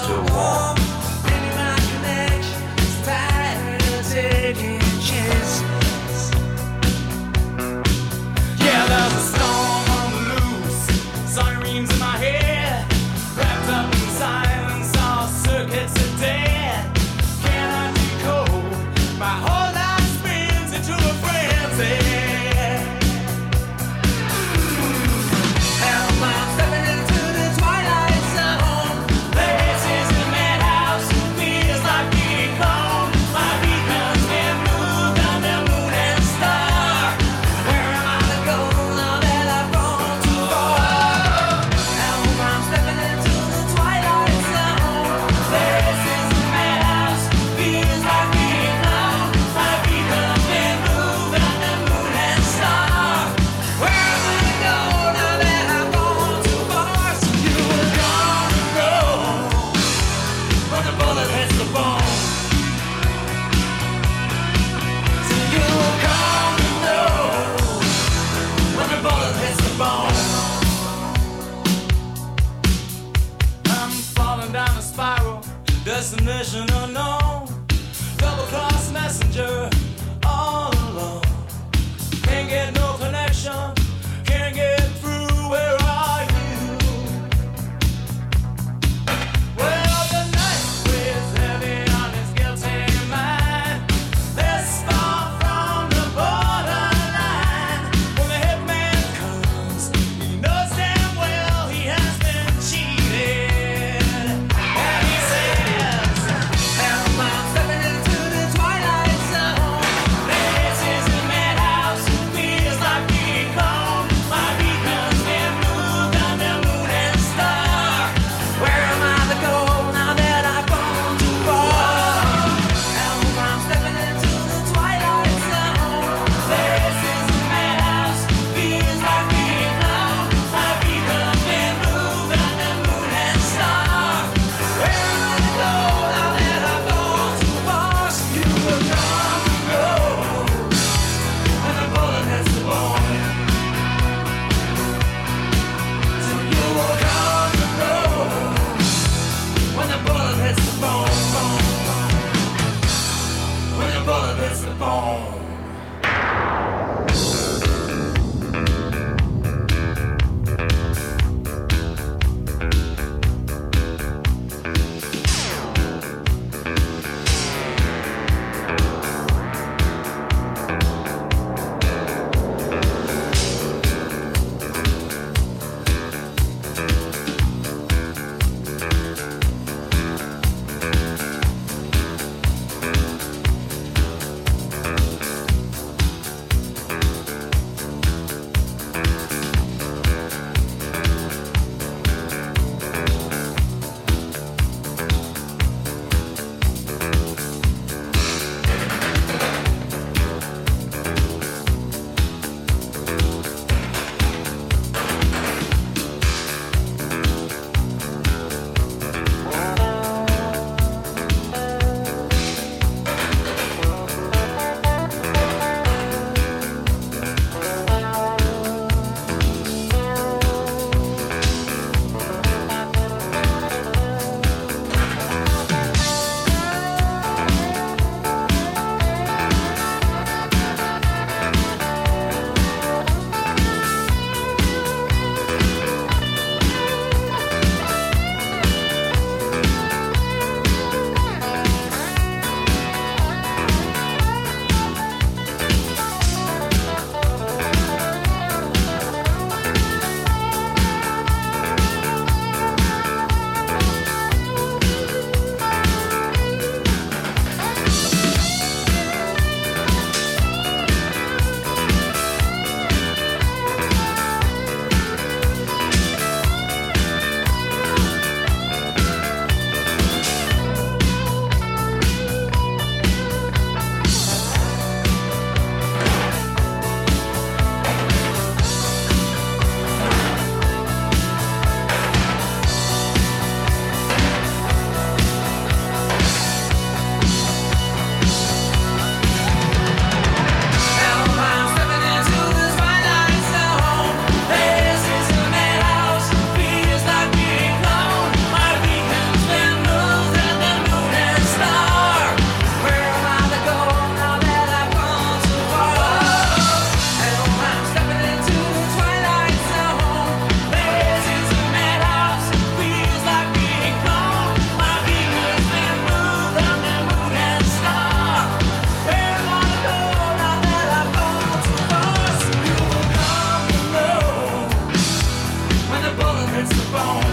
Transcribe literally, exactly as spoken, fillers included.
still warm. Yeah, there's a storm on the loose, sirens in my head, wrapped up in silence, all circuits are dead. Cannot decode, my whole life spins into a frenzy. And I'm stepping into the twilight zone. This is the madhouse, feels like being gone. My beacon's been moved on the moon and star. Where am I to go now that I've gone too far? Now I'm stepping into the twilight zone. This is the madhouse, feels like being gone. My beacon's been moved on the moon and star. Where am I to go now that I've gone too far? So you were gonna go when the bullet hits the bone. So you were gonna know when the bullet hits the bone. I'm falling down a spiral, destination unknown. Double cross messenger, all alone. Can't get no connection, can't get through. Where are you? Well, the night weighs heavy on his guilty mind. This far from the borderline. When the hitman comes, he knows damn well he has been cheated. And he says, "I'm stepping into the twilight zone. hurts the bone.